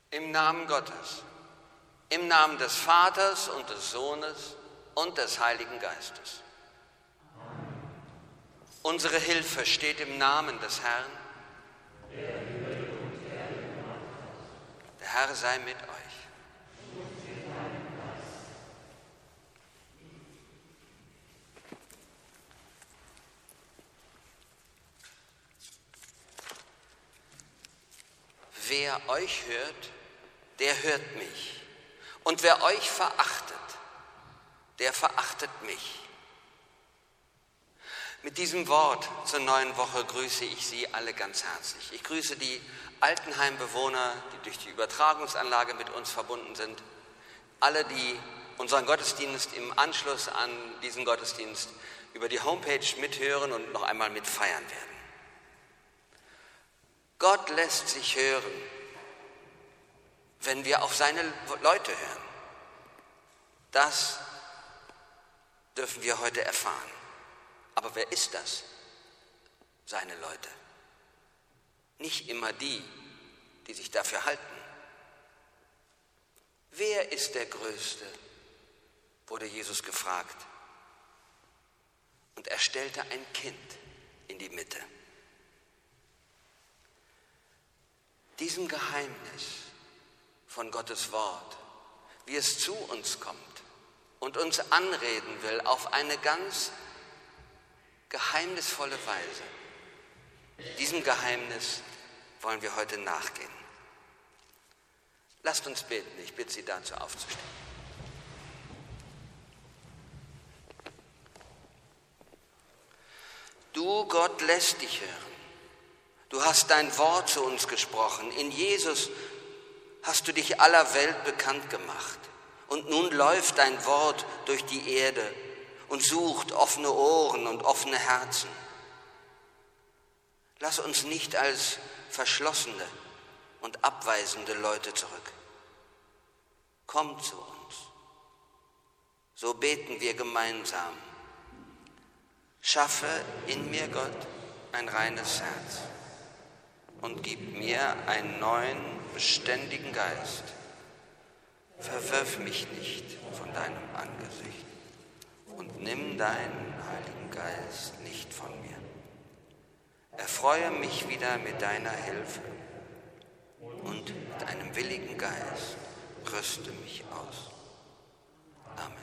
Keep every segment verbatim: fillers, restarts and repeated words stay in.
Im Namen Gottes, im Namen des Vaters und des Sohnes und des Heiligen Geistes. Unsere Hilfe steht im Namen des Herrn. Der Herr sei mit euch. Wer euch hört, der hört mich. Und wer euch verachtet, der verachtet mich. Mit diesem Wort zur neuen Woche grüße ich Sie alle ganz herzlich. Ich grüße die Altenheimbewohner, die durch die Übertragungsanlage mit uns verbunden sind. Alle, die unseren Gottesdienst im Anschluss an diesen Gottesdienst über die Homepage mithören und noch einmal mitfeiern werden. Gott lässt sich hören, wenn wir auf seine Leute hören. Das dürfen wir heute erfahren. Aber wer ist das? Seine Leute. Nicht immer die, die sich dafür halten. Wer ist der Größte? Wurde Jesus gefragt. Und er stellte ein Kind in die Mitte. Diesem Geheimnis von Gottes Wort, wie es zu uns kommt und uns anreden will auf eine ganz geheimnisvolle Weise. Diesem Geheimnis wollen wir heute nachgehen. Lasst uns beten, ich bitte Sie dazu aufzustehen. Du, Gott, lässt dich hören. Du hast dein Wort zu uns gesprochen. In Jesus hast du dich aller Welt bekannt gemacht. Und nun läuft dein Wort durch die Erde und sucht offene Ohren und offene Herzen. Lass uns nicht als verschlossene und abweisende Leute zurück. Komm zu uns. So beten wir gemeinsam. Schaffe in mir, Gott, ein reines Herz und gib mir einen neuen, beständigen Geist. Verwirf mich nicht von deinem Angesicht und nimm deinen Heiligen Geist nicht von mir. Erfreue mich wieder mit deiner Hilfe und mit einem willigen Geist rüste mich aus. Amen.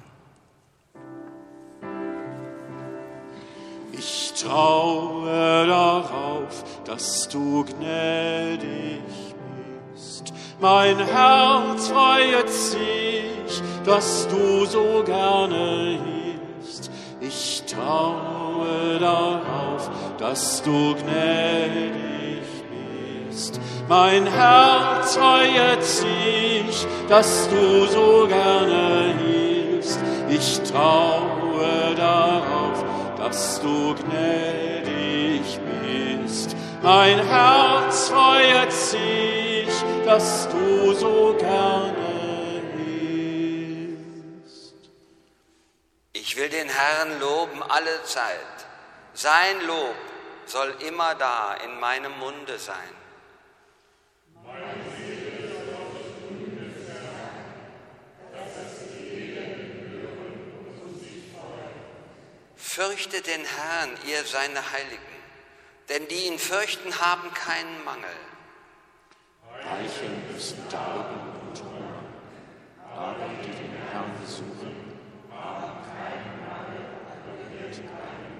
Ich traue darauf, dass du gnädig bist. Mein Herz freut sich, dass du so gerne hilfst. Ich traue darauf, dass du gnädig bist. Mein Herz freut sich, dass du so gerne hilfst. Ich traue darauf, dass du gnädig bist. Mein Herz freut sich, dass du so gerne hilfst. Ich will den Herrn loben alle Zeit. Sein Lob soll immer da in meinem Munde sein. Meine Seele soll auf Grüne sein, dass das Elend hören und sich freuen. Fürchtet den Herrn, ihr seine Heiligen, denn die ihn fürchten, haben keinen Mangel. Reiche müssen darben und hungern, aber die den Herrn suchen, haben keinen Mangel und wird keinen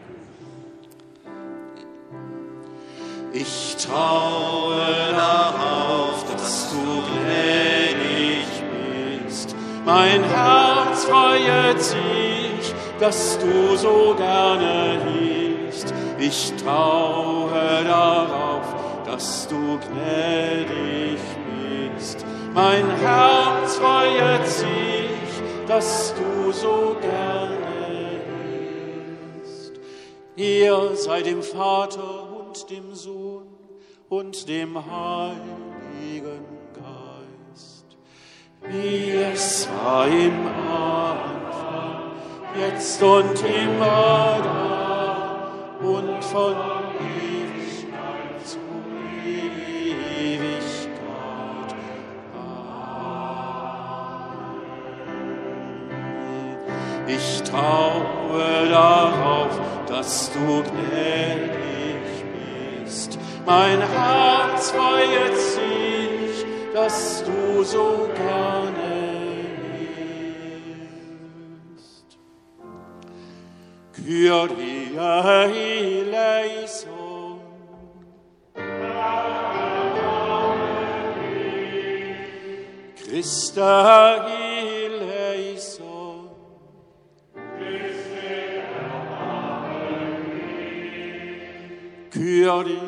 Gut. Ich traue darauf, dass du gnädig bist. Mein Herz freut sich, dass du so gerne hilfst. Ich traue darauf, dass du gnädig bist. Mein Herz freut sich, dass du so gerne hilfst. Ihr sei dem Vater und dem Sohn und dem Heiligen Geist, wie es war im Anfang, jetzt und immer da und von Ewigkeit zu Ewigkeit. Amen. Ich traue darauf, dass du gnädig bist. Mein Herz freut sich, dass du so gerne bist. Kyrie eleison. Christe eleison. Kyrie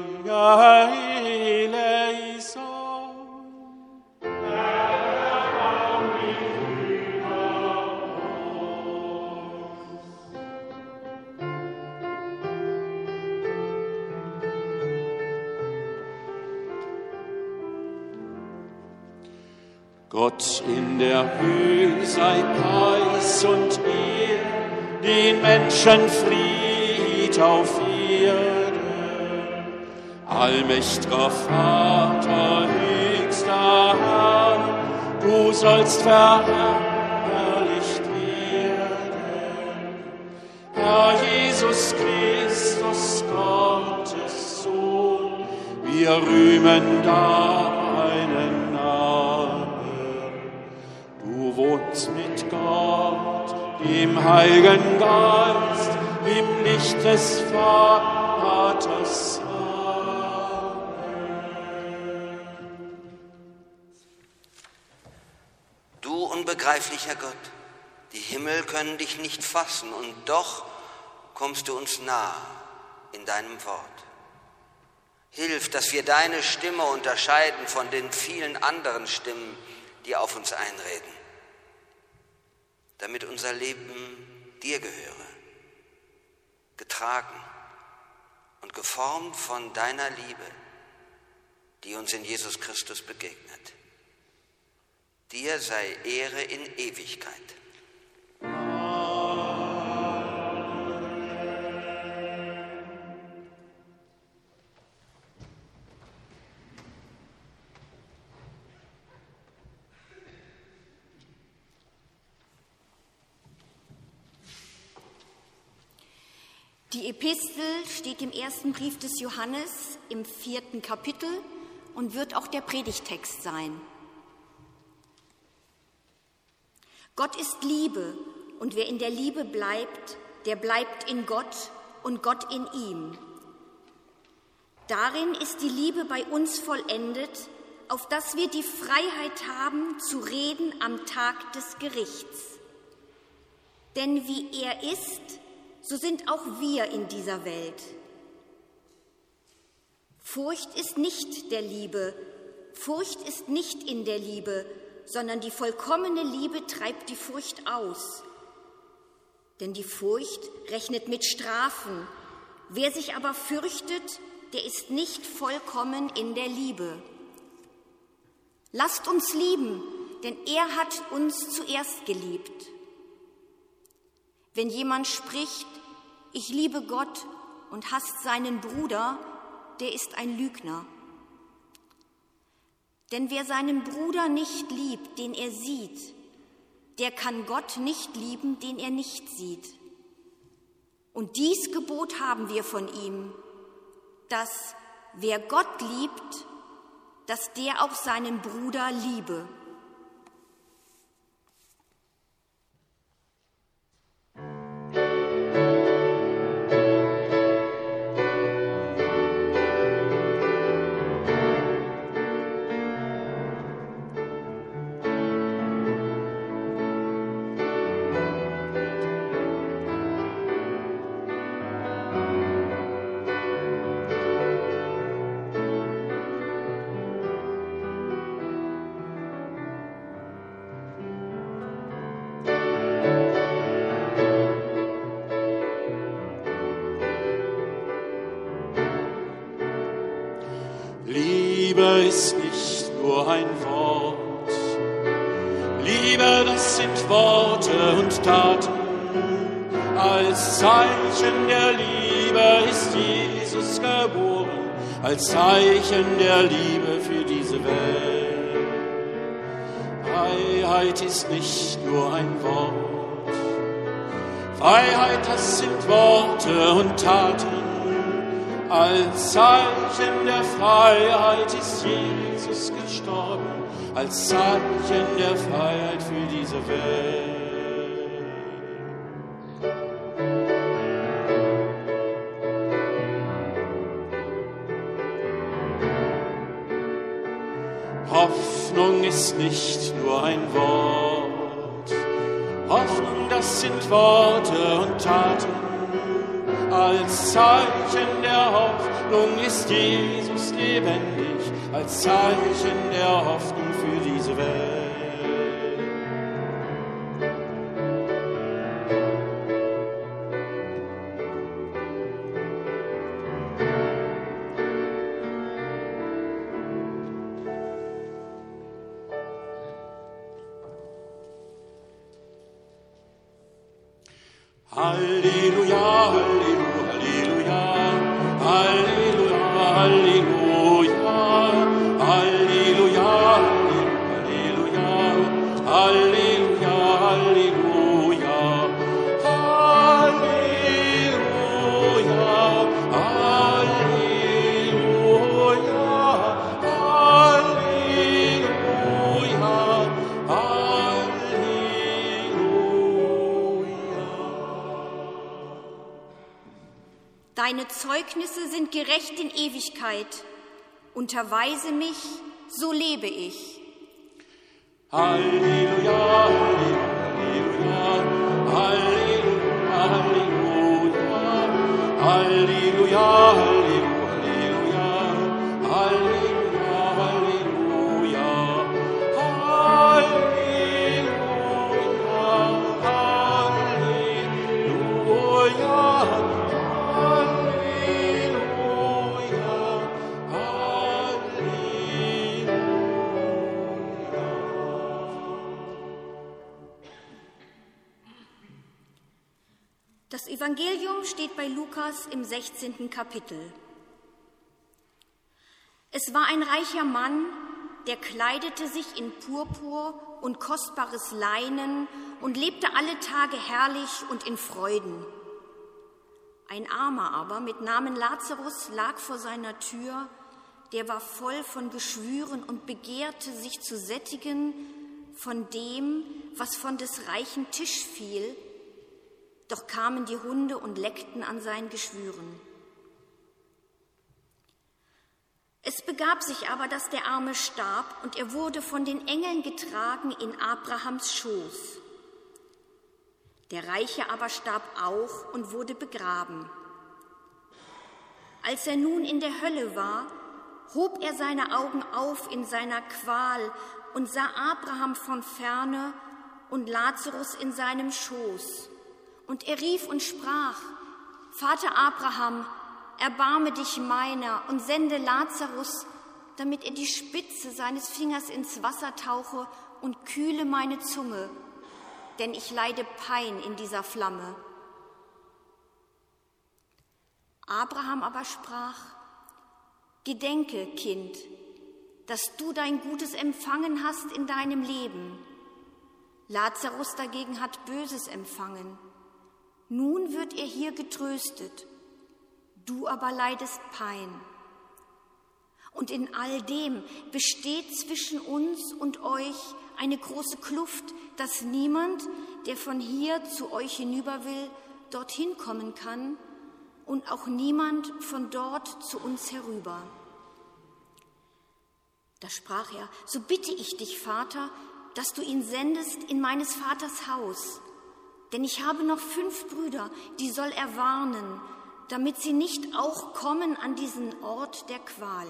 eleison. Gott in der Höhe sei Preis und Ehr, den Menschen Fried auf Erde. Allmächtiger Vater, höchster Herr, du sollst verherrlicht werden. Herr Jesus Christus, Gottes Sohn, wir rühmen deinen Namen. Du wohnst mit Gott, dem Heiligen Geist, im Licht des Vaters. Du unbegreiflicher Gott, die Himmel können dich nicht fassen und doch kommst du uns nah in deinem Wort. Hilf, dass wir deine Stimme unterscheiden von den vielen anderen Stimmen, die auf uns einreden, damit unser Leben dir gehöre, getragen und geformt von deiner Liebe, die uns in Jesus Christus begegnet. Dir sei Ehre in Ewigkeit. Die Epistel steht im ersten Brief des Johannes im vierten Kapitel und wird auch der Predigttext sein. Gott ist Liebe, und wer in der Liebe bleibt, der bleibt in Gott und Gott in ihm. Darin ist die Liebe bei uns vollendet, auf dass wir die Freiheit haben, zu reden am Tag des Gerichts. Denn wie er ist, so sind auch wir in dieser Welt. Furcht ist nicht der Liebe, Furcht ist nicht in der Liebe, sondern die vollkommene Liebe treibt die Furcht aus. Denn die Furcht rechnet mit Strafen. Wer sich aber fürchtet, der ist nicht vollkommen in der Liebe. Lasst uns lieben, denn er hat uns zuerst geliebt. Wenn jemand spricht, ich liebe Gott und hasst seinen Bruder, der ist ein Lügner. Denn wer seinen Bruder nicht liebt, den er sieht, der kann Gott nicht lieben, den er nicht sieht. Und dies Gebot haben wir von ihm, dass wer Gott liebt, dass der auch seinen Bruder liebe. Liebe ist nicht nur ein Wort, Liebe, das sind Worte und Taten. Als Zeichen der Liebe ist Jesus geboren, als Zeichen der Liebe für diese Welt. Freiheit ist nicht nur ein Wort, Freiheit, das sind Worte und Taten. Als Zeichen der Freiheit ist Jesus gestorben, als Zeichen der Freiheit für diese Welt. Hoffnung ist nicht nur ein Wort, Hoffnung, das sind Worte und Taten. Als Zeichen der Hoffnung ist Jesus lebendig, als Zeichen der Hoffnung für diese Welt. Halleluja, Halleluja, Halleluja, Halleluja, Halleluja, Halleluja, Halleluja, Halleluja, Deine Zeugnisse sind gerecht in Ewigkeit. Unterweise mich, so lebe ich. Halleluja, Halleluja, Halleluja, Halleluja, Halleluja, Halleluja, Halleluja, Halleluja, Halleluja. Das Evangelium steht bei Lukas im sechzehnten Kapitel. Es war ein reicher Mann, der kleidete sich in Purpur und kostbares Leinen und lebte alle Tage herrlich und in Freuden. Ein Armer aber mit Namen Lazarus lag vor seiner Tür, der war voll von Geschwüren und begehrte, sich zu sättigen von dem, was von des reichen Tisch fiel, doch kamen die Hunde und leckten an seinen Geschwüren. Es begab sich aber, dass der Arme starb, und er wurde von den Engeln getragen in Abrahams Schoß. Der Reiche aber starb auch und wurde begraben. Als er nun in der Hölle war, hob er seine Augen auf in seiner Qual und sah Abraham von ferne und Lazarus in seinem Schoß. Und er rief und sprach: Vater Abraham, erbarme dich meiner und sende Lazarus, damit er die Spitze seines Fingers ins Wasser tauche und kühle meine Zunge, denn ich leide Pein in dieser Flamme. Abraham aber sprach: Gedenke, Kind, dass du dein Gutes empfangen hast in deinem Leben. Lazarus dagegen hat Böses empfangen. Nun wird er hier getröstet, du aber leidest Pein. Und in all dem besteht zwischen uns und euch eine große Kluft, dass niemand, der von hier zu euch hinüber will, dorthin kommen kann, und auch niemand von dort zu uns herüber. Da sprach er: So bitte ich dich, Vater, dass du ihn sendest in meines Vaters Haus. Denn ich habe noch fünf Brüder, die soll er warnen, damit sie nicht auch kommen an diesen Ort der Qual.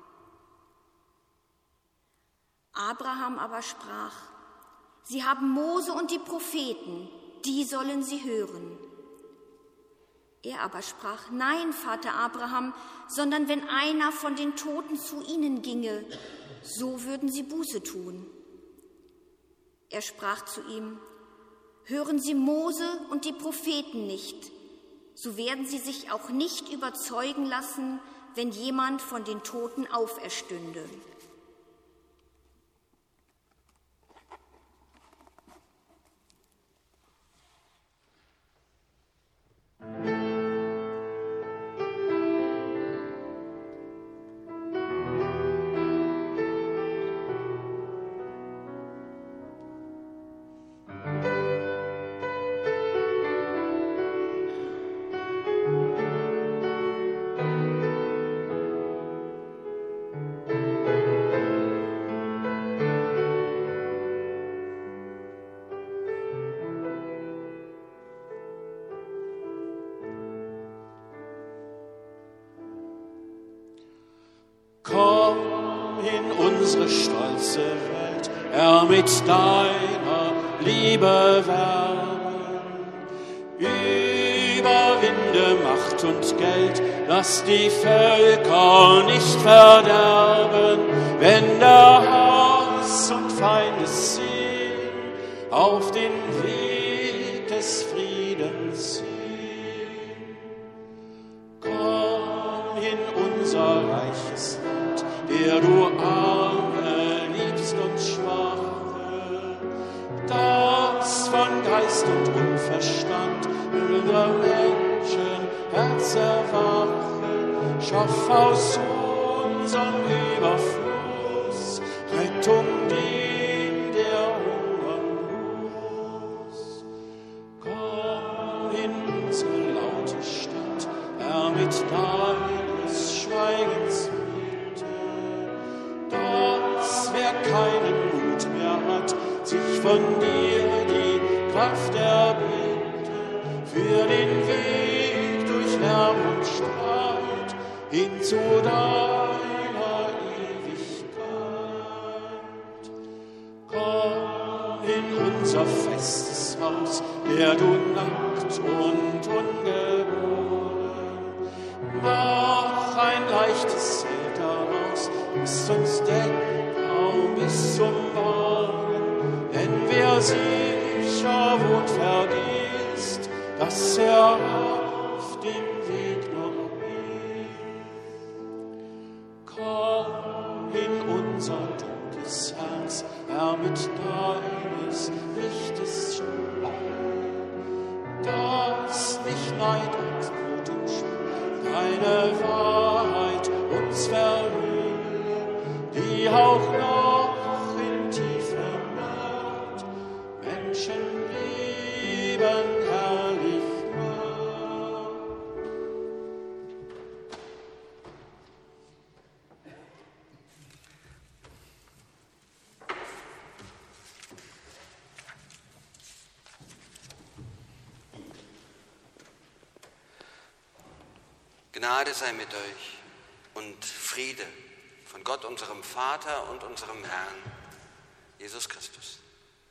Abraham aber sprach: Sie haben Mose und die Propheten, die sollen sie hören. Er aber sprach: Nein, Vater Abraham, sondern wenn einer von den Toten zu ihnen ginge, so würden sie Buße tun. Er sprach zu ihm: Hören Sie Mose und die Propheten nicht, so werden sie sich auch nicht überzeugen lassen, wenn jemand von den Toten auferstünde. unsere stolze Welt, Herr, mit deiner Liebe wärmen. Überwinde Macht und Geld, lass die Völker nicht verderben, wenn der Hass und Feindesziel auf den Weg des Friedens ziehen. Komm in unser reiches Land, der du Arme liebst und Schwache, das von Geist und Unverstand über Menschen Herz erwache, schaff aus unserem Überfluss Rettung den, der hungern muss. Komm in unsere laute Stadt, Herr, mit deines Schweigens Mitte, dass wer keinen Mut mehr hat, sich von dir die Kraft erbinde, für den Weg durch Lärm und Streit hin zu deiner Ewigkeit. Komm in unser festes Haus, der du nackt und ungeboren, mach ein leichtes Zelt daraus, lasst uns Deckraum bis zum Morgen, denn wer sicher wohnt, vergisst, dass er auf dem Weg noch lebt. Komm in unser dunkles Herz, Herr, mit deines Lichtes Schein, dass nicht Neid und Not und Schuld deine Wahrheit uns verhülle, die auch noch in tiefer Nacht Menschenleben herrlich macht. Gnade sei mit euch und Friede von Gott, unserem Vater und unserem Herrn, Jesus Christus.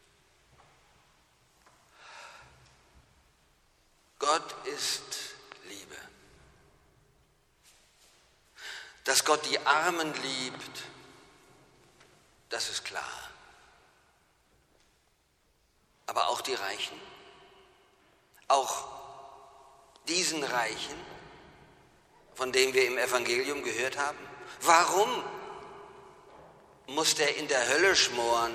Gott ist Liebe. Dass Gott die Armen liebt, das ist klar. Aber auch die Reichen, auch diesen Reichen, von dem wir im Evangelium gehört haben. Warum muss der in der Hölle schmoren?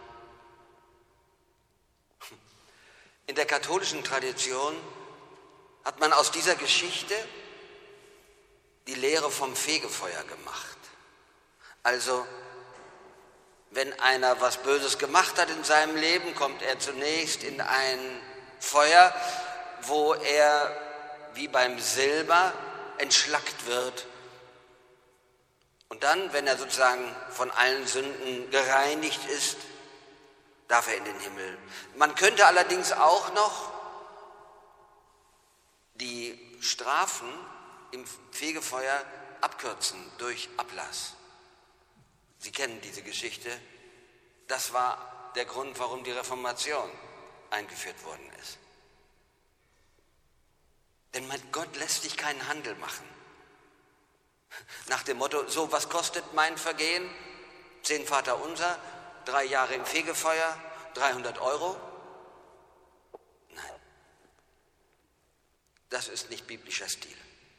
In der katholischen Tradition hat man aus dieser Geschichte die Lehre vom Fegefeuer gemacht. Also, wenn einer was Böses gemacht hat in seinem Leben, kommt er zunächst in ein Feuer, wo er wie beim Silber entschlackt wird. Und dann, wenn er sozusagen von allen Sünden gereinigt ist, darf er in den Himmel. Man könnte allerdings auch noch die Strafen im Fegefeuer abkürzen durch Ablass. Sie kennen diese Geschichte. Das war der Grund, warum die Reformation eingeführt worden ist. Denn mit Gott lässt sich keinen Handel machen. Nach dem Motto, so, was kostet mein Vergehen? Zehn Vaterunser, drei Jahre im Fegefeuer, dreihundert Euro? Nein, das ist nicht biblischer Stil.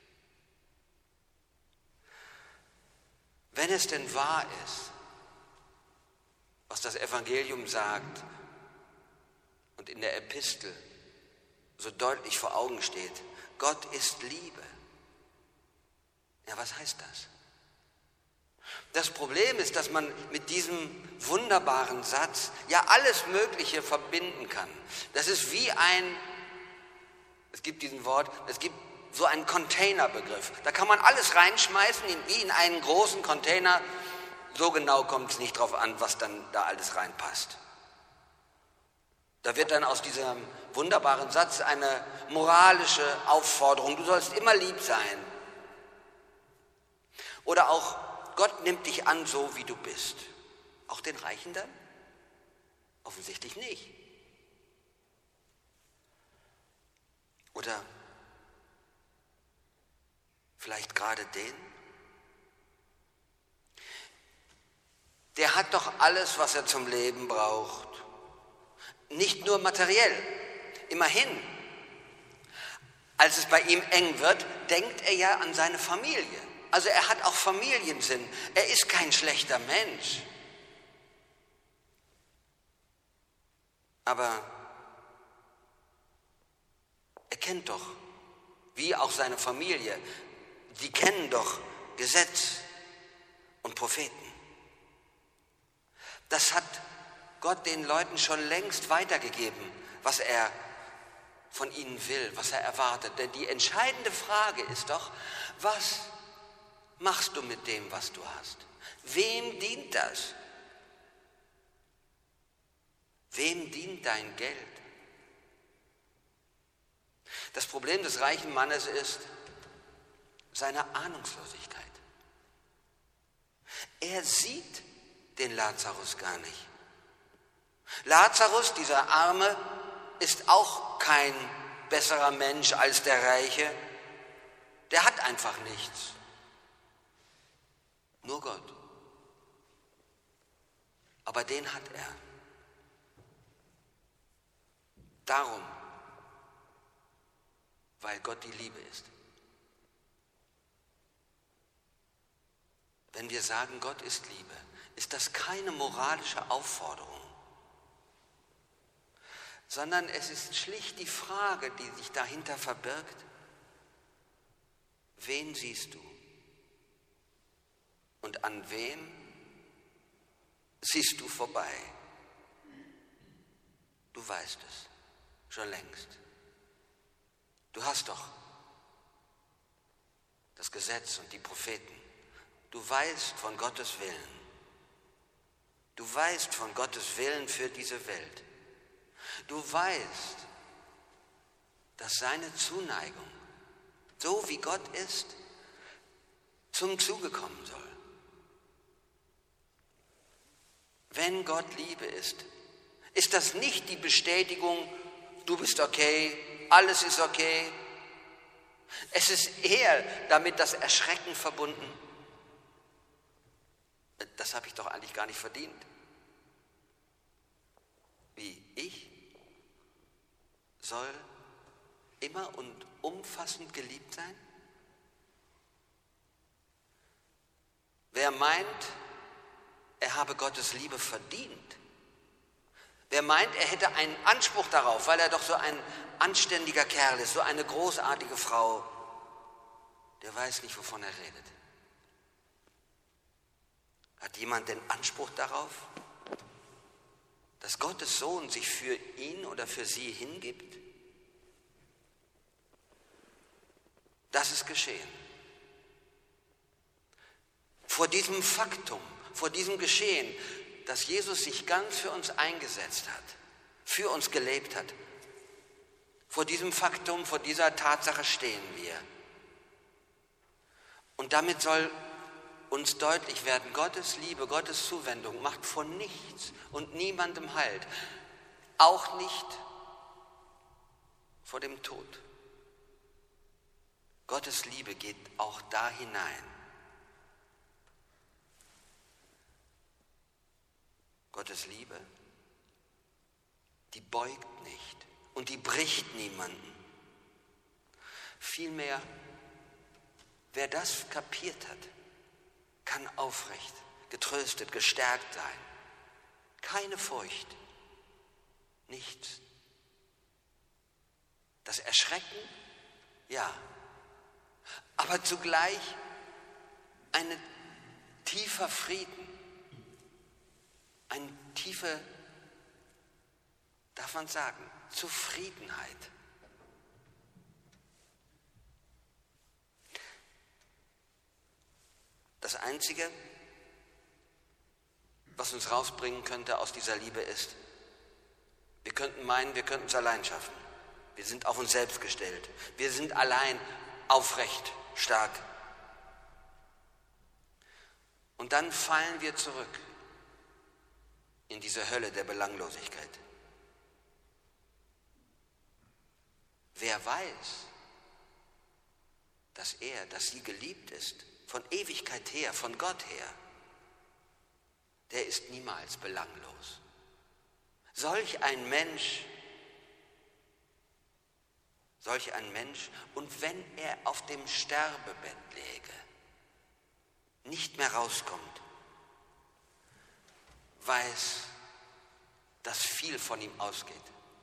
Wenn es denn wahr ist, was das Evangelium sagt und in der Epistel so deutlich vor Augen steht, Gott ist Liebe. Ja, was heißt das? Das Problem ist, dass man mit diesem wunderbaren Satz ja alles Mögliche verbinden kann. Das ist wie ein, es gibt diesen Wort, es gibt so einen Containerbegriff. Da kann man alles reinschmeißen, wie in einen großen Container. So genau kommt es nicht drauf an, was dann da alles reinpasst. Da wird dann aus diesem wunderbaren Satz eine moralische Aufforderung, du sollst immer lieb sein. Oder auch, Gott nimmt dich an, so wie du bist. Auch den Reichen dann? Offensichtlich nicht. Oder vielleicht gerade den? Der hat doch alles, was er zum Leben braucht. Nicht nur materiell. Immerhin, als es bei ihm eng wird, denkt er ja an seine Familie. Also er hat auch Familiensinn. Er ist kein schlechter Mensch. Aber er kennt doch, wie auch seine Familie, die kennen doch Gesetz und Propheten. Das hat Gott den Leuten schon längst weitergegeben, was er von ihnen will, was er erwartet. Denn die entscheidende Frage ist doch, was machst du mit dem, was du hast? Wem dient das? Wem dient dein Geld? Das Problem des reichen Mannes ist seine Ahnungslosigkeit. Er sieht den Lazarus gar nicht. Lazarus, dieser Arme, ist auch kein besserer Mensch als der Reiche. Der hat einfach nichts. Nur Gott. Aber den hat er. Darum, weil Gott die Liebe ist. Wenn wir sagen, Gott ist Liebe, ist das keine moralische Aufforderung, sondern es ist schlicht die Frage, die sich dahinter verbirgt: Wen siehst du? Und an wem siehst du vorbei? Du weißt es schon längst. Du hast doch das Gesetz und die Propheten. Du weißt von Gottes Willen. Du weißt von Gottes Willen für diese Welt. Du weißt, dass seine Zuneigung, so wie Gott ist, zum Zuge kommen soll. Wenn Gott Liebe ist, ist das nicht die Bestätigung, du bist okay, alles ist okay. Es ist eher damit das Erschrecken verbunden. Das habe ich doch eigentlich gar nicht verdient. Wie ich soll immer und umfassend geliebt sein? Wer meint, er habe Gottes Liebe verdient, wer meint, er hätte einen Anspruch darauf, weil er doch so ein anständiger Kerl ist, so eine großartige Frau, der weiß nicht, wovon er redet. Hat jemand den Anspruch darauf, dass Gottes Sohn sich für ihn oder für sie hingibt? Das ist geschehen. Vor diesem Faktum, vor diesem Geschehen, dass Jesus sich ganz für uns eingesetzt hat, für uns gelebt hat, vor diesem Faktum, vor dieser Tatsache stehen wir. Und damit soll uns deutlich werden, Gottes Liebe, Gottes Zuwendung macht vor nichts und niemandem Halt, auch nicht vor dem Tod. Gottes Liebe geht auch da hinein. Gottes Liebe, die beugt nicht und die bricht niemanden. Vielmehr, wer das kapiert hat, kann aufrecht, getröstet, gestärkt sein. Keine Furcht, nichts. Das Erschrecken, ja, aber zugleich ein tiefer Frieden, eine tiefe, darf man sagen, Zufriedenheit. Das Einzige, was uns rausbringen könnte aus dieser Liebe ist, wir könnten meinen, wir könnten es allein schaffen. Wir sind auf uns selbst gestellt. Wir sind allein aufrecht, stark. Und dann fallen wir zurück in diese Hölle der Belanglosigkeit. Wer weiß, dass er, dass sie geliebt ist, von Ewigkeit her, von Gott her, der ist niemals belanglos. Solch ein Mensch, solch ein Mensch, und wenn er auf dem Sterbebett läge, nicht mehr rauskommt, weiß, dass viel von ihm ausgeht.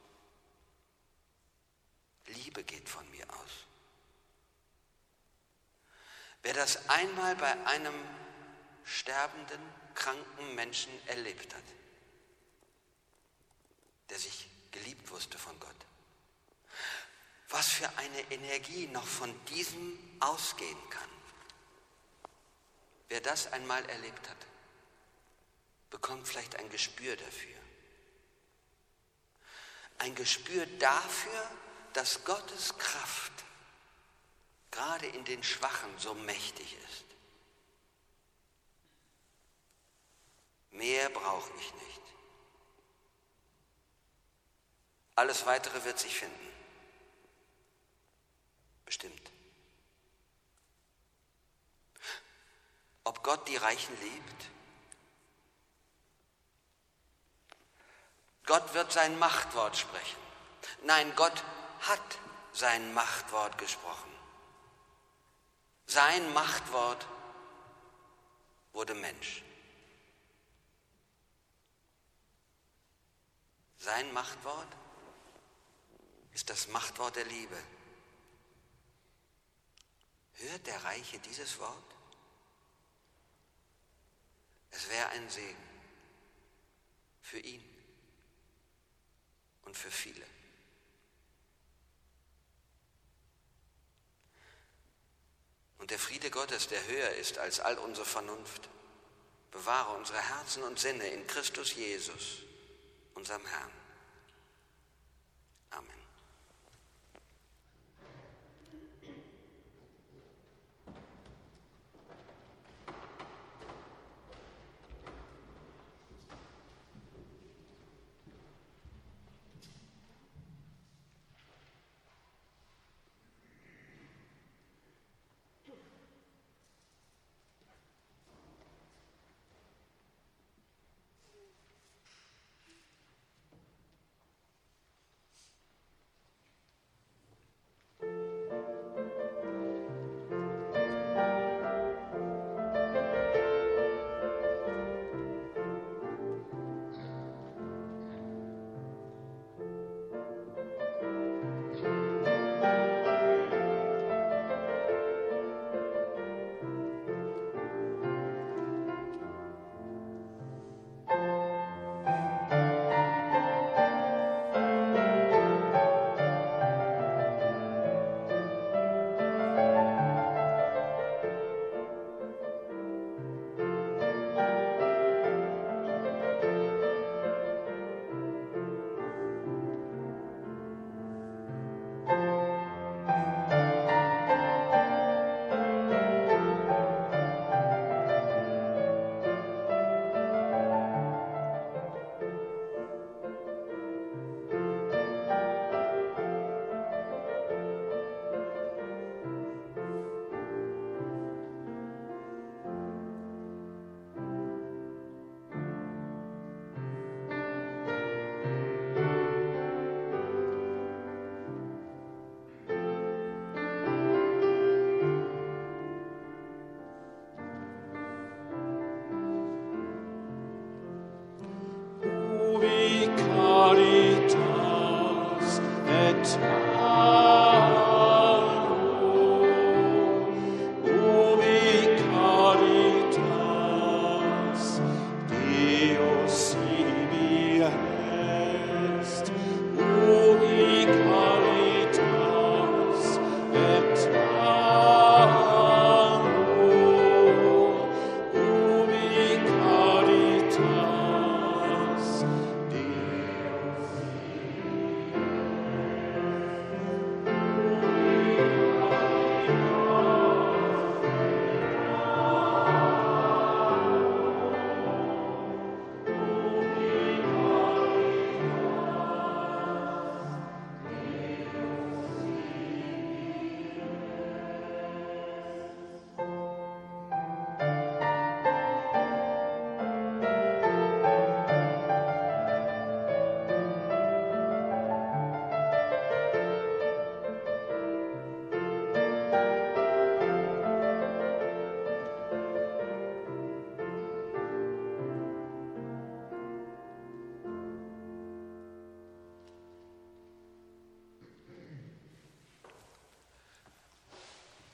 Liebe geht von mir aus. Wer das einmal bei einem sterbenden, kranken Menschen erlebt hat, der sich geliebt wusste von Gott, was für eine Energie noch von diesem ausgehen kann. Wer das einmal erlebt hat, bekommt vielleicht ein Gespür dafür. Ein Gespür dafür, dass Gottes Kraft gerade in den Schwachen so mächtig ist. Mehr brauche ich nicht. Alles Weitere wird sich finden. Bestimmt. Ob Gott die Reichen liebt? Gott wird sein Machtwort sprechen. Nein, Gott hat sein Machtwort gesprochen. Sein Machtwort wurde Mensch. Sein Machtwort ist das Machtwort der Liebe. Hört der Reiche dieses Wort? Es wäre ein Segen für ihn und für viele. Und der Friede Gottes, der höher ist als all unsere Vernunft, bewahre unsere Herzen und Sinne in Christus Jesus, unserem Herrn. Amen.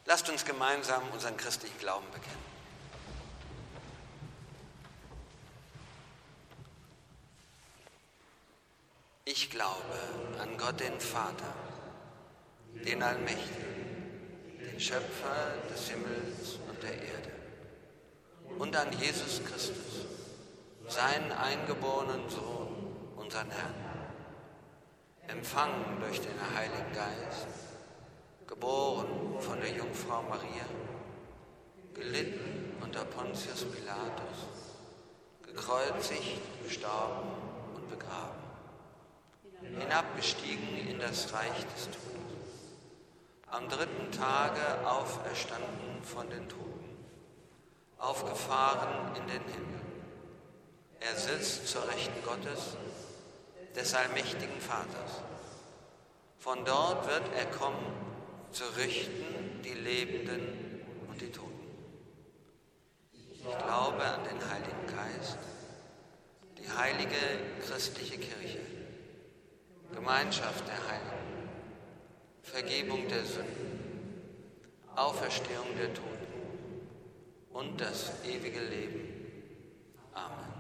Lasst uns gemeinsam unseren christlichen Glauben bekennen. Ich glaube an Gott, den Vater, den Allmächtigen, den Schöpfer des Himmels und der Erde, und an Jesus Christus, seinen eingeborenen Sohn, unseren Herrn, empfangen durch den Heiligen Geist, geboren von der Jungfrau Maria, gelitten unter Pontius Pilatus, gekreuzigt, gestorben und begraben, hinabgestiegen in das Reich des Todes, am dritten Tage auferstanden von den Toten, aufgefahren in den Himmel. Er sitzt zur Rechten Gottes, des allmächtigen Vaters. Von dort wird er kommen, zu richten die Lebenden und die Toten. Ich glaube an den Heiligen Geist, die heilige christliche Kirche, Gemeinschaft der Heiligen, Vergebung der Sünden, Auferstehung der Toten und das ewige Leben. Amen.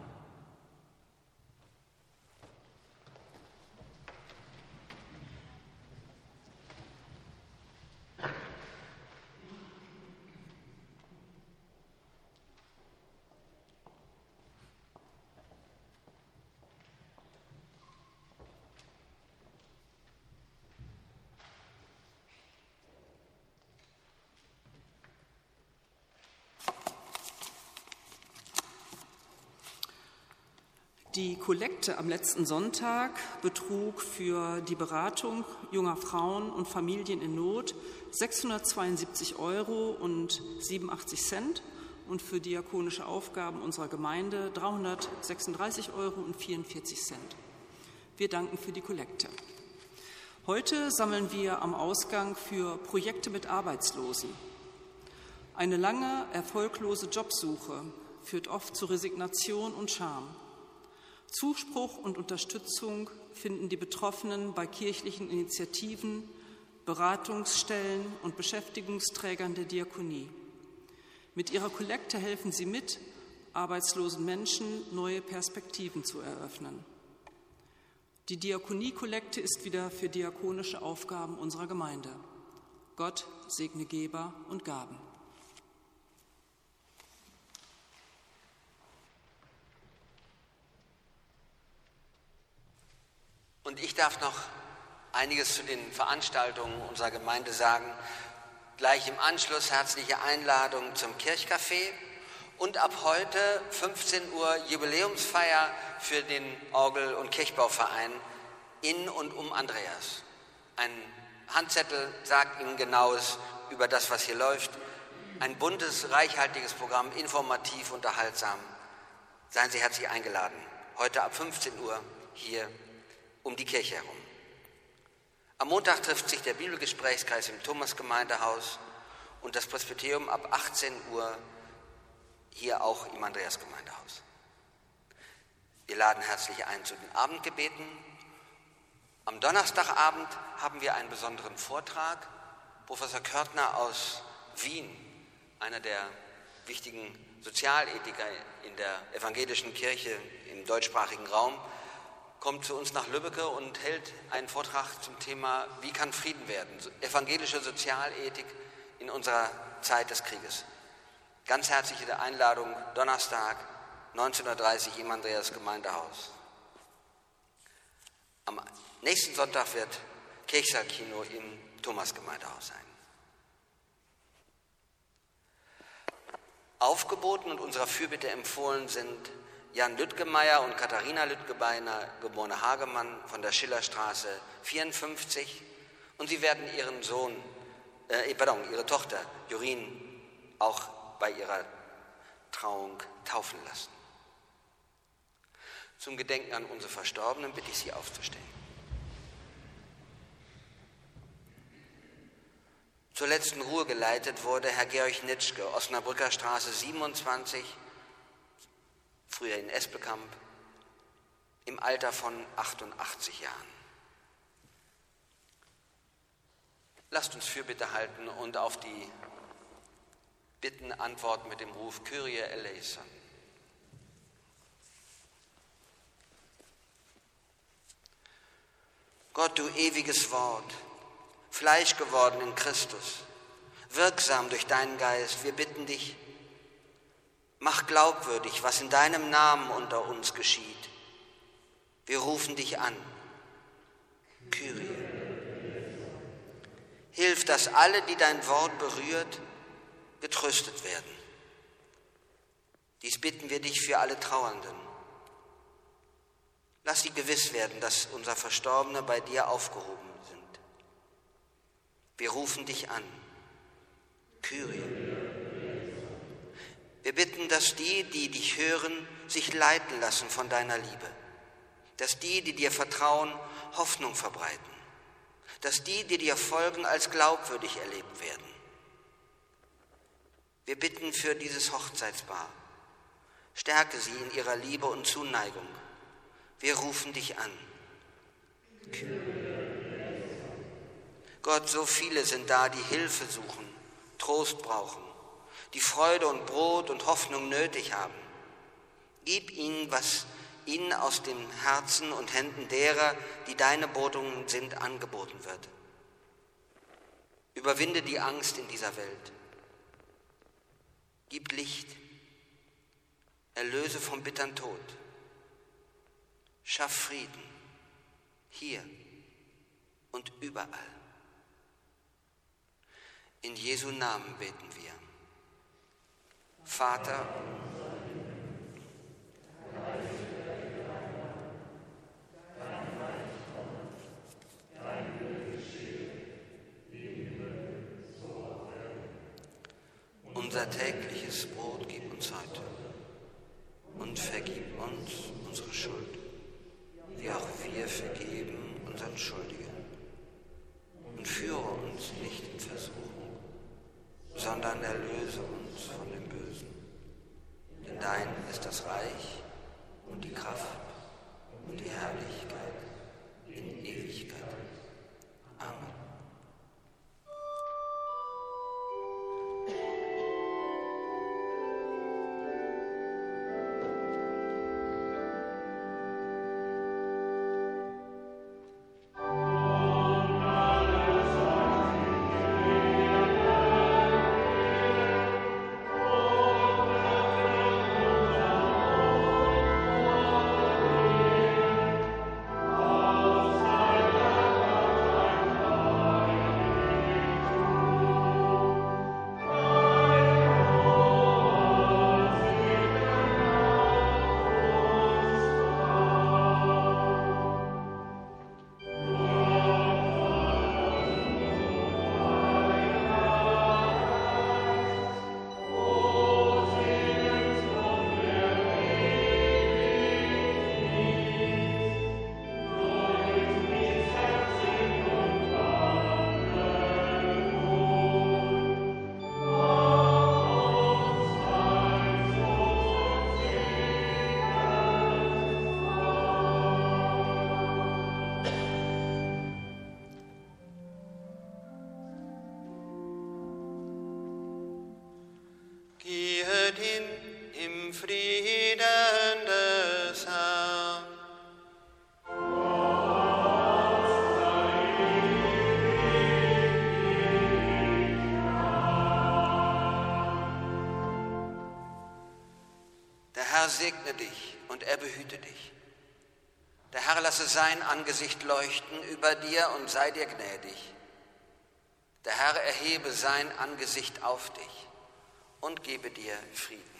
Die Kollekte am letzten Sonntag betrug für die Beratung junger Frauen und Familien in Not sechshundertzweiundsiebzig Euro und siebenundachtzig Cent und für diakonische Aufgaben unserer Gemeinde dreihundertsechsunddreißig Euro und vierundvierzig Cent. Wir danken für die Kollekte. Heute sammeln wir am Ausgang für Projekte mit Arbeitslosen. Eine lange, erfolglose Jobsuche führt oft zu Resignation und Scham. Zuspruch und Unterstützung finden die Betroffenen bei kirchlichen Initiativen, Beratungsstellen und Beschäftigungsträgern der Diakonie. Mit ihrer Kollekte helfen sie mit, arbeitslosen Menschen neue Perspektiven zu eröffnen. Die Diakonie-Kollekte ist wieder für diakonische Aufgaben unserer Gemeinde. Gott segne Geber und Gaben. Und ich darf noch einiges zu den Veranstaltungen unserer Gemeinde sagen. Gleich im Anschluss herzliche Einladung zum Kirchcafé und ab heute fünfzehn Uhr Jubiläumsfeier für den Orgel- und Kirchbauverein in und um Andreas. Ein Handzettel sagt Ihnen Genaues über das, was hier läuft. Ein buntes, reichhaltiges Programm, informativ, unterhaltsam. Seien Sie herzlich eingeladen. Heute ab fünfzehn Uhr hier um die Kirche herum. Am Montag trifft sich der Bibelgesprächskreis im Thomas-Gemeindehaus und das Presbyterium ab achtzehn Uhr hier auch im Andreas-Gemeindehaus. Wir laden herzlich ein zu den Abendgebeten. Am Donnerstagabend haben wir einen besonderen Vortrag. Professor Körtner aus Wien, einer der wichtigen Sozialethiker in der evangelischen Kirche im deutschsprachigen Raum, kommt zu uns nach Lübbecke und hält einen Vortrag zum Thema, wie kann Frieden werden? Evangelische Sozialethik in unserer Zeit des Krieges. Ganz herzliche Einladung, Donnerstag, neunzehn Uhr dreißig im Andreas Gemeindehaus. Am nächsten Sonntag wird Kirchsaalkino im Thomas Gemeindehaus sein. Aufgeboten und unserer Fürbitte empfohlen sind Jan Lüttgemeier und Katharina Lüttgebeiner, geborene Hagemann, von der Schillerstraße vierundfünfzig. Und sie werden ihren Sohn, äh, pardon, ihre Tochter Jorin auch bei ihrer Trauung taufen lassen. Zum Gedenken an unsere Verstorbenen bitte ich Sie aufzustehen. Zur letzten Ruhe geleitet wurde Herr Georg Nitschke, Osnabrücker Straße siebenundzwanzig, früher in Espelkamp, im Alter von achtundachtzig Jahren. Lasst uns Fürbitte halten und auf die Bitten antworten mit dem Ruf Kyrie eleison. Gott, du ewiges Wort, Fleisch geworden in Christus, wirksam durch deinen Geist, wir bitten dich, mach glaubwürdig, was in deinem Namen unter uns geschieht. Wir rufen dich an, Kyrie. Hilf, dass alle, die dein Wort berührt, getröstet werden. Dies bitten wir dich für alle Trauernden. Lass sie gewiss werden, dass unser Verstorbene bei dir aufgehoben sind. Wir rufen dich an, Kyrie. Wir bitten, dass die, die dich hören, sich leiten lassen von deiner Liebe. Dass die, die dir vertrauen, Hoffnung verbreiten. Dass die, die dir folgen, als glaubwürdig erlebt werden. Wir bitten für dieses Hochzeitspaar. Stärke sie in ihrer Liebe und Zuneigung. Wir rufen dich an. Gott, so viele sind da, die Hilfe suchen, Trost brauchen, die Freude und Brot und Hoffnung nötig haben. Gib ihnen, was ihnen aus den Herzen und Händen derer, die deine Boten sind, angeboten wird. Überwinde die Angst in dieser Welt. Gib Licht. Erlöse vom bittern Tod. Schaff Frieden. Hier und überall. In Jesu Namen beten wir. Vater, unser tägliches Brot gib uns heute und vergib uns unsere Schuld, wie auch wir vergeben unseren Schuldigen. Und führe uns nicht in Versuchung, sondern erlöse uns von dem Bösen. Denn dein ist das Reich und die Kraft und die Herrlichkeit in Ewigkeit. Amen. Im Frieden des Herrn. Der Herr segne dich und er behüte dich. Der Herr lasse sein Angesicht leuchten über dir und sei dir gnädig. Der Herr erhebe sein Angesicht auf dich und gebe dir Frieden.